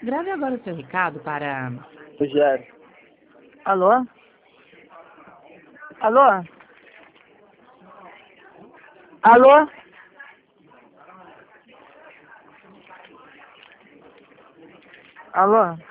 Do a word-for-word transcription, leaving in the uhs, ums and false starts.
Grave agora o seu recado para... Rogério. Alô? Alô? Alô? Alô?